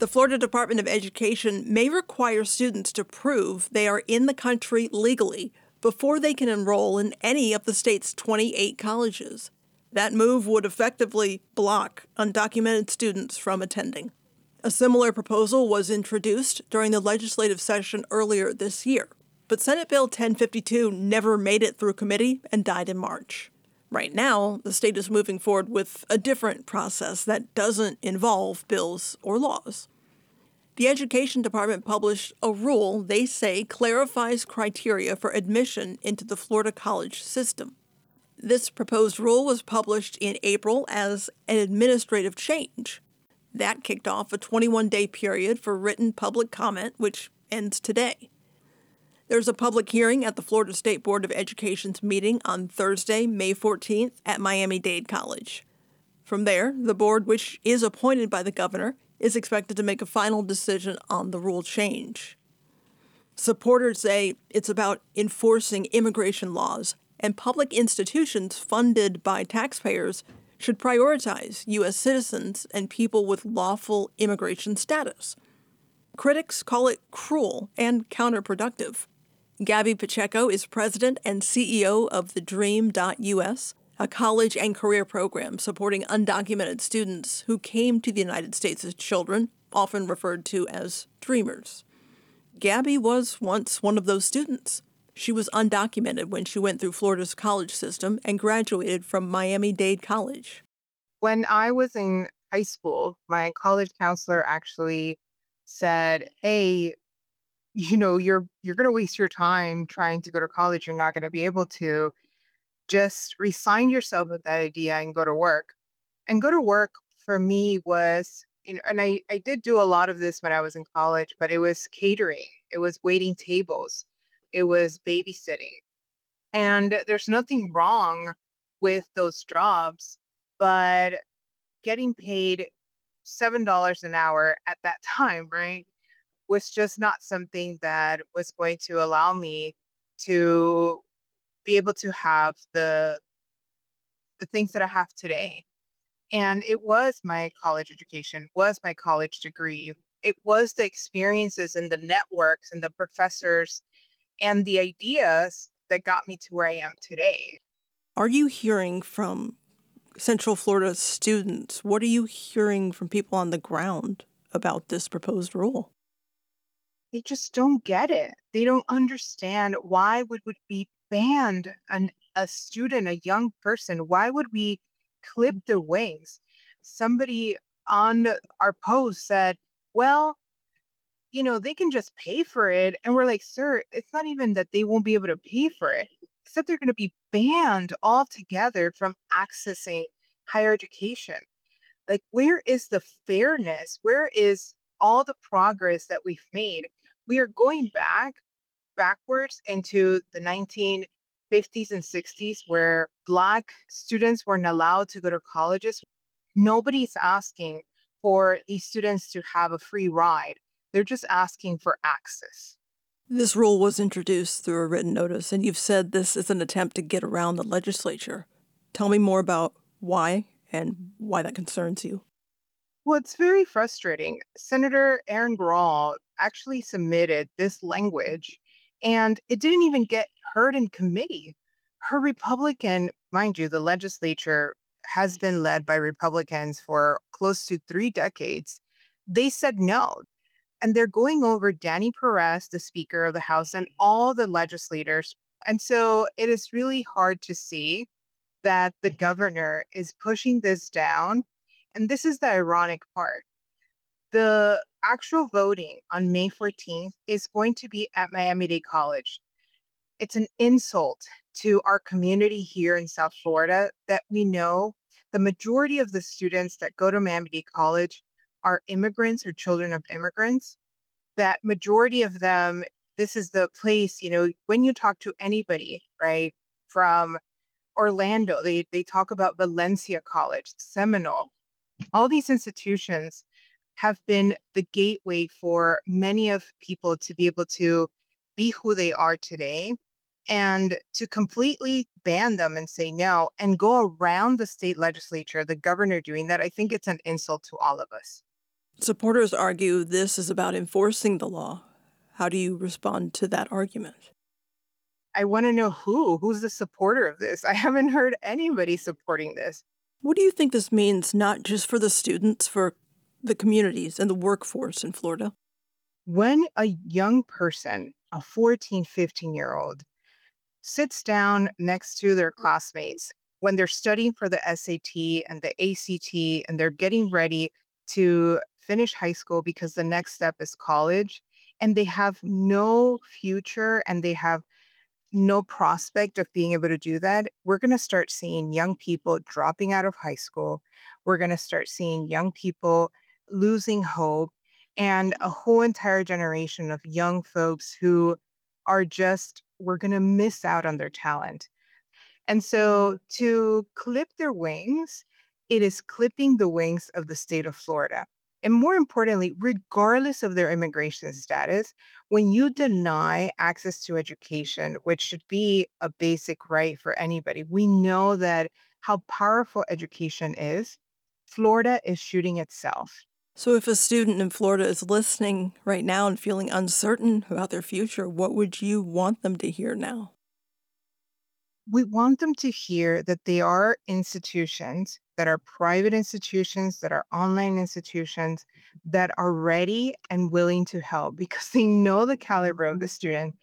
The Florida Department of Education may require students to prove they are in the country legally before they can enroll in any of the state's 28 colleges. That move would effectively block undocumented students from attending. A similar proposal was introduced during the legislative session earlier this year, but Senate Bill 1052 never made it through committee and died in March. Right now, the state is moving forward with a different process that doesn't involve bills or laws. The Education Department published a rule they say clarifies criteria for admission into the Florida college system. This proposed rule was published in April as an administrative change. That kicked off a 21-day period for written public comment, which ends today. There's a public hearing at the Florida State Board of Education's meeting on Thursday, May 14th at Miami-Dade College. From there, the board, which is appointed by the governor, is expected to make a final decision on the rule change. Supporters say it's about enforcing immigration laws, and public institutions funded by taxpayers should prioritize U.S. citizens and people with lawful immigration status. Critics call it cruel and counterproductive. Gabby Pacheco is president and CEO of the Dream.us, a college and career program supporting undocumented students who came to the United States as children, often referred to as dreamers. Gabby was once one of those students. She was undocumented when she went through Florida's college system and graduated from Miami-Dade College. When I was in high school, my college counselor actually said, "Hey, you're going to waste your time trying to go to college. You're not going to be able to. Just resign yourself with that idea and go to work." And go to work for me was, and I did do a lot of this when I was in college, but it was catering, it was waiting tables, it was babysitting. And there's nothing wrong with those jobs, but getting paid $7 an hour at that time, right, was just not something that was going to allow me to be able to have the things that I have today. And it was my college education, was my college degree. It was the experiences and the networks and the professors and the ideas that got me to where I am today. Are you hearing from Central Florida students? What are you hearing from people on the ground about this proposed rule? They just don't get it. They don't understand why would we ban a student, a young person? Why would we clip their wings? Somebody on our post said, well, they can just pay for it. And we're like, sir, it's not even that they won't be able to pay for it, except they're going to be banned altogether from accessing higher education. Like, where is the fairness? Where is all the progress that we've made? We are going backwards into the 1950s and 60s where Black students weren't allowed to go to colleges. Nobody's asking for these students to have a free ride. They're just asking for access. This rule was introduced through a written notice, and you've said this is an attempt to get around the legislature. Tell me more about why and why that concerns you. Well, it's very frustrating. Senator Erin Grall actually submitted this language, and it didn't even get heard in committee. Her Republican, mind you, the legislature has been led by Republicans for close to 3 decades. They said no. And they're going over Danny Perez, the Speaker of the House, and all the legislators. And so it is really hard to see that the governor is pushing this down. And this is the ironic part. The actual voting on May 14th is going to be at Miami-Dade College. It's an insult to our community here in South Florida that we know the majority of the students that go to Miami-Dade College are immigrants or children of immigrants. That majority of them, this is the place, when you talk to anybody, right, from Orlando, they talk about Valencia College, Seminole. All these institutions have been the gateway for many of people to be able to be who they are today. And to completely ban them and say no and go around the state legislature, the governor doing that, I think it's an insult to all of us. Supporters argue this is about enforcing the law. How do you respond to that argument? I want to know who's the supporter of this. I haven't heard anybody supporting this. What do you think this means, not just for the students, for the communities and the workforce in Florida? When a young person, a 14, 15-year-old, sits down next to their classmates when they're studying for the SAT and the ACT and they're getting ready to finish high school because the next step is college, and they have no future and they have no prospect of being able to do that, we're going to start seeing young people dropping out of high school. We're going to start seeing young people losing hope and a whole entire generation of young folks who are just, we're going to miss out on their talent. And so to clip their wings, it is clipping the wings of the state of Florida. And more importantly, regardless of their immigration status, when you deny access to education, which should be a basic right for anybody, we know that how powerful education is. Florida is shooting itself. So, if a student in Florida is listening right now and feeling uncertain about their future, what would you want them to hear now? We want them to hear that they are institutions that are private institutions, that are online institutions that are ready and willing to help because they know the caliber of the student.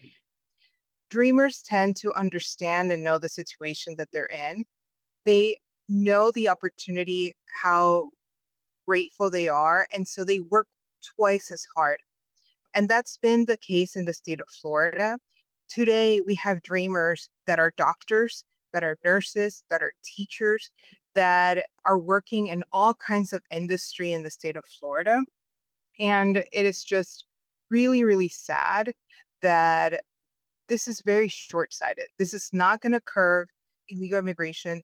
Dreamers tend to understand and know the situation that they're in. They know the opportunity, how grateful they are. And so they work twice as hard. And that's been the case in the state of Florida. Today, we have dreamers that are doctors, that are nurses, that are teachers, that are working in all kinds of industry in the state of Florida. And it is just really, really sad that this is very short sighted. This is not going to curb illegal immigration.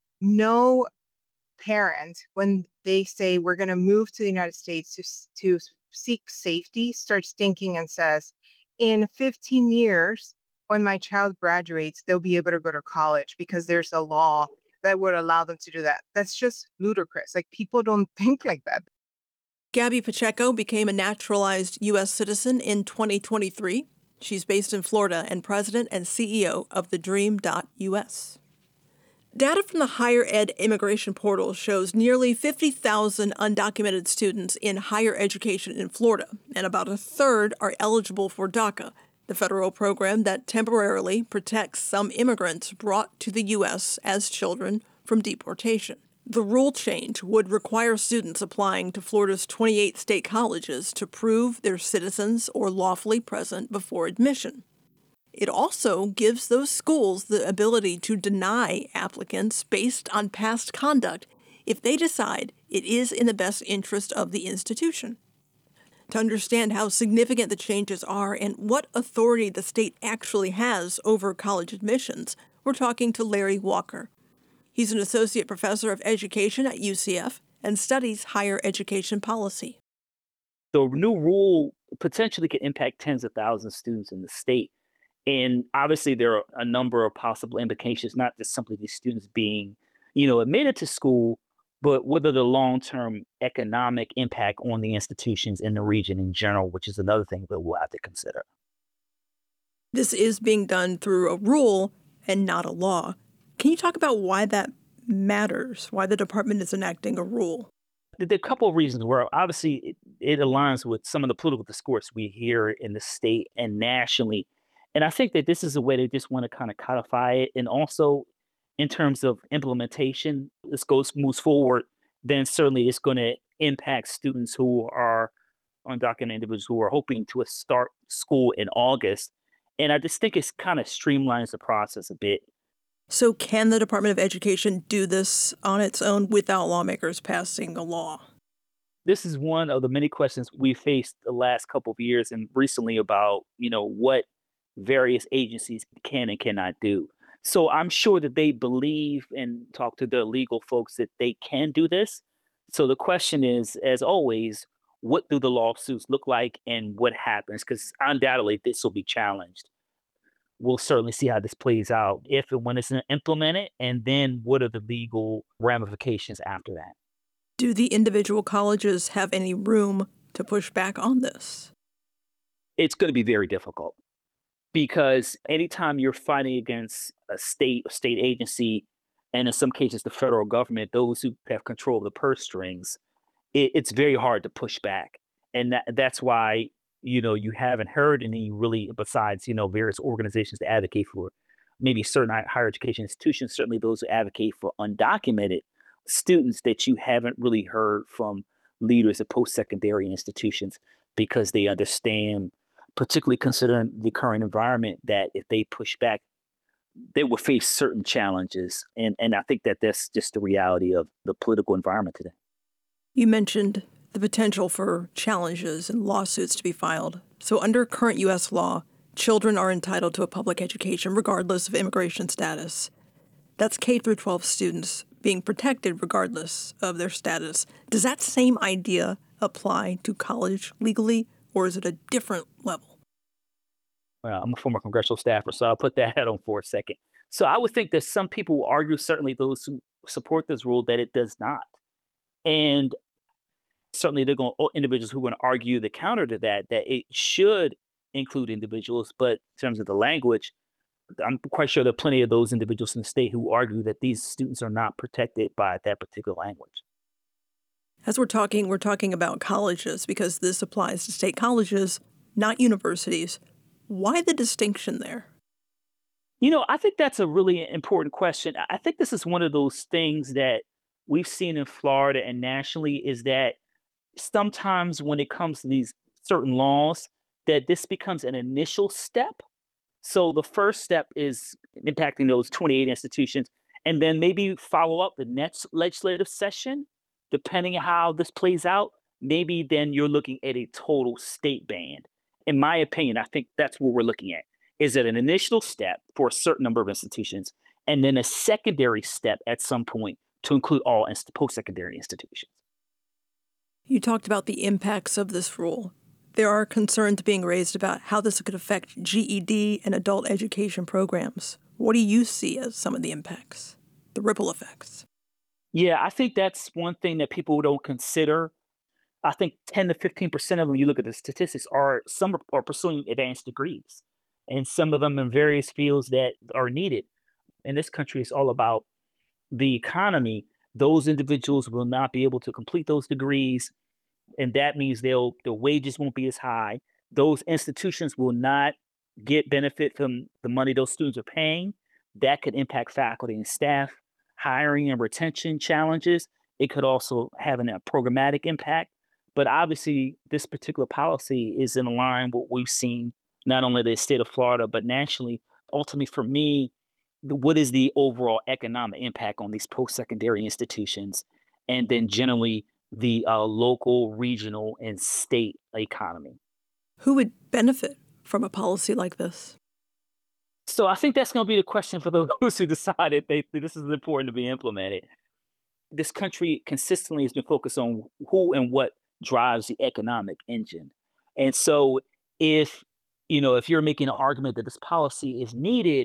No parent, when they say we're going to move to the United States to seek safety, starts thinking and says, in 15 years, when my child graduates, they'll be able to go to college because there's a law that would allow them to do that. That's just ludicrous. Like, people don't think like that. Gabby Pacheco became a naturalized U.S. citizen in 2023. She's based in Florida and president and CEO of the Dream.us. Data from the Higher Ed Immigration Portal shows nearly 50,000 undocumented students in higher education in Florida, and about a third are eligible for DACA, the federal program that temporarily protects some immigrants brought to the U.S. as children from deportation. The rule change would require students applying to Florida's 28 state colleges to prove they're citizens or lawfully present before admission. It also gives those schools the ability to deny applicants based on past conduct if they decide it is in the best interest of the institution. To understand how significant the changes are and what authority the state actually has over college admissions, we're talking to Larry Walker. He's an associate professor of education at UCF and studies higher education policy. The new rule potentially could impact tens of thousands of students in the state. And obviously, there are a number of possible implications, not just simply these students being, admitted to school, but what are the long-term economic impact on the institutions in the region in general, which is another thing that we'll have to consider. This is being done through a rule and not a law. Can you talk about why that matters, why the department is enacting a rule? There are a couple of reasons where obviously it aligns with some of the political discourse we hear in the state and nationally. And I think that this is a way they just want to kind of codify it. And also in terms of implementation, moves forward, then certainly it's going to impact students who are undocumented individuals who are hoping to start school in August. And I just think it's kind of streamlines the process a bit. So can the Department of Education do this on its own without lawmakers passing a law? This is one of the many questions we faced the last couple of years and recently about, what various agencies can and cannot do. So I'm sure that they believe and talk to their legal folks that they can do this. So the question is, as always, what do the lawsuits look like and what happens? Because undoubtedly this will be challenged. We'll certainly see how this plays out if and when it's implemented, and then what are the legal ramifications after that. Do the individual colleges have any room to push back on this? It's going to be very difficult because anytime you're fighting against a state agency, and in some cases the federal government, those who have control of the purse strings, it's very hard to push back. And that's why, you haven't heard any really besides, various organizations that advocate for maybe certain higher education institutions, certainly those who advocate for undocumented students, that you haven't really heard from leaders of post-secondary institutions because they understand, particularly considering the current environment, that if they push back, they will face certain challenges. And I think that that's just the reality of the political environment today. You mentioned the potential for challenges and lawsuits to be filed. So under current U.S. law, children are entitled to a public education regardless of immigration status. That's K through 12 students being protected regardless of their status. Does that same idea apply to college legally, or is it a different level? Well, I'm a former congressional staffer, so I'll put that hat on for a second. So I would think that some people will argue, certainly those who support this rule, that it does not. And certainly they're going individuals who want to argue the counter to that it should include individuals. But in terms of the language, I'm quite sure there are plenty of those individuals in the state who argue that these students are not protected by that particular language. As we're talking about colleges because this applies to state colleges, not universities. Why the distinction there? I think that's a really important question. I think this is one of those things that we've seen in Florida and nationally, is that sometimes when it comes to these certain laws, that this becomes an initial step. So the first step is impacting those 28 institutions, and then maybe follow up the next legislative session, depending on how this plays out. Maybe then you're looking at a total state ban. In my opinion, I think that's what we're looking at. Is it an initial step for a certain number of institutions, and then a secondary step at some point to include all post-secondary institutions? You talked about the impacts of this rule. There are concerns being raised about how this could affect GED and adult education programs. What do you see as some of the impacts, the ripple effects? Yeah, I think that's one thing that people don't consider. I think 10 to 15% of them, you look at the statistics, some are pursuing advanced degrees, and some of them in various fields that are needed. In this country, it's all about the economy. Those individuals will not be able to complete those degrees, and that means the wages won't be as high. Those institutions will not get benefit from the money those students are paying. That could impact faculty and staff, hiring and retention challenges. It could also have a programmatic impact. But obviously, this particular policy is in line with what we've seen, not only the state of Florida, but nationally. Ultimately, for me, what is the overall economic impact on these post-secondary institutions, and then generally the local, regional, and state economy? Who would benefit from a policy like this? So I think that's going to be the question for those who decide if this is important to be implemented. This country consistently has been focused on who and what drives the economic engine. And so if you're making an argument that this policy is needed,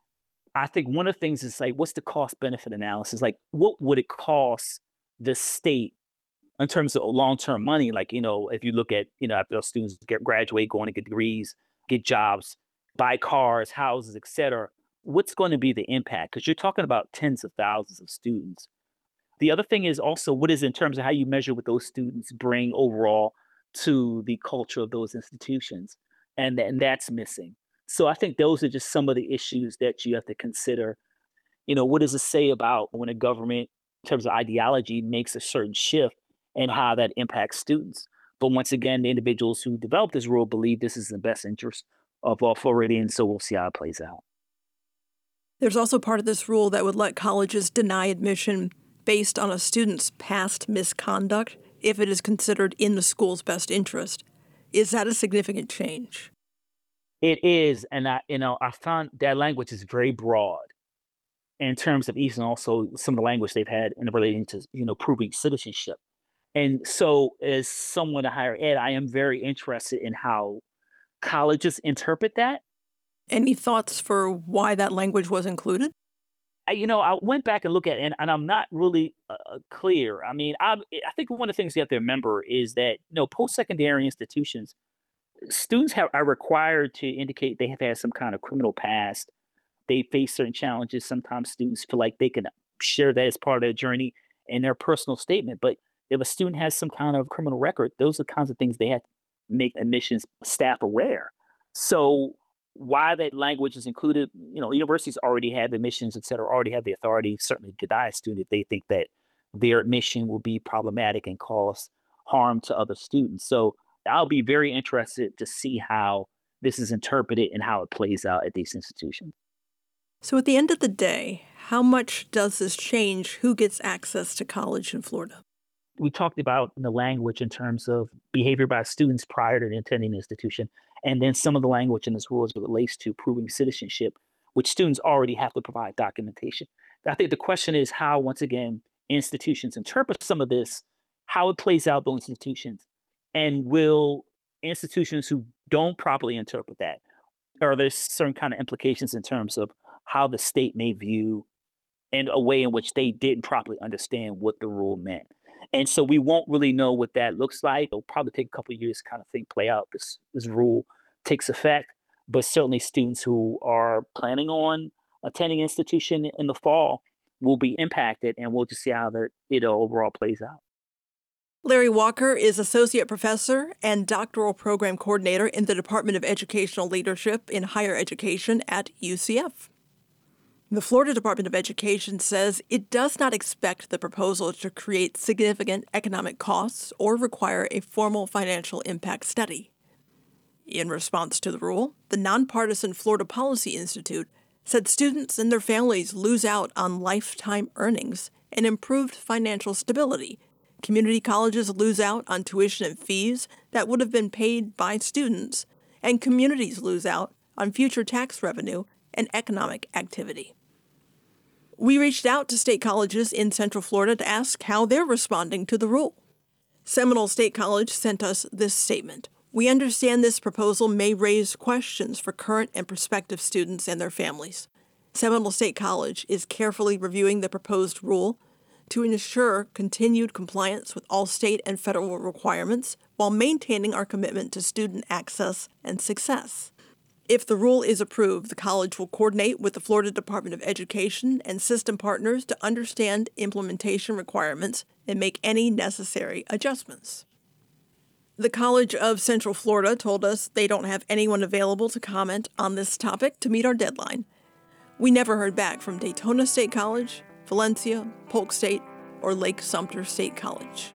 I think one of the things is like, what's the cost benefit analysis? Like, what would it cost the state in terms of long-term money? Like, if you look at, after those students graduate, going to get degrees, get jobs, buy cars, houses, et cetera, what's going to be the impact? Because you're talking about tens of thousands of students. The other thing is also, what is in terms of how you measure what those students bring overall to the culture of those institutions, and that's missing. So I think those are just some of the issues that you have to consider. What does it say about when a government, in terms of ideology, makes a certain shift and how that impacts students? But once again, the individuals who developed this rule believe this is in the best interest of all Floridians, so we'll see how it plays out. There's also part of this rule that would let colleges deny admission based on a student's past misconduct if it is considered in the school's best interest. Is that a significant change? It is, and I found that language is very broad in terms of even also some of the language they've had in relating to proving citizenship. And so, as someone in higher ed, I am very interested in how colleges interpret that. Any thoughts for why that language was included? I went back and looked at it, and I'm not really clear. I mean, I think one of the things you have to remember is that post-secondary institutions, students are required to indicate they have had some kind of criminal past. They face certain challenges. Sometimes students feel like they can share that as part of their journey in their personal statement. But if a student has some kind of criminal record, those are the kinds of things they have to make admissions staff aware. So why that language is included, universities already have admissions, et cetera, already have the authority certainly to deny a student if they think that their admission will be problematic and cause harm to other students. So I'll be very interested to see how this is interpreted and how it plays out at these institutions. So at the end of the day, how much does this change who gets access to college in Florida? We talked about the language in terms of behavior by students prior to attending the institution, and then some of the language in this rule as it relates to proving citizenship, which students already have to provide documentation. I think the question is how, once again, institutions interpret some of this, how it plays out those institutions, and will institutions who don't properly interpret that, are there certain kind of implications in terms of how the state may view in a way in which they didn't properly understand what the rule meant. And so we won't really know what that looks like. It'll probably take a couple of years to kind of think play out this rule takes effect. But certainly students who are planning on attending an institution in the fall will be impacted, and we'll just see how it overall plays out. Larry Walker is Associate Professor and Doctoral Program Coordinator in the Department of Educational Leadership in Higher Education at UCF. The Florida Department of Education says it does not expect the proposal to create significant economic costs or require a formal financial impact study. In response to the rule, the nonpartisan Florida Policy Institute said students and their families lose out on lifetime earnings and improved financial stability. Community colleges lose out on tuition and fees that would have been paid by students, and communities lose out on future tax revenue and economic activity. We reached out to state colleges in Central Florida to ask how they're responding to the rule. Seminole State College sent us this statement. We understand this proposal may raise questions for current and prospective students and their families. Seminole State College is carefully reviewing the proposed rule to ensure continued compliance with all state and federal requirements while maintaining our commitment to student access and success. If the rule is approved, the college will coordinate with the Florida Department of Education and system partners to understand implementation requirements and make any necessary adjustments. The College of Central Florida told us they don't have anyone available to comment on this topic to meet our deadline. We never heard back from Daytona State College, Valencia, Polk State, or Lake Sumter State College.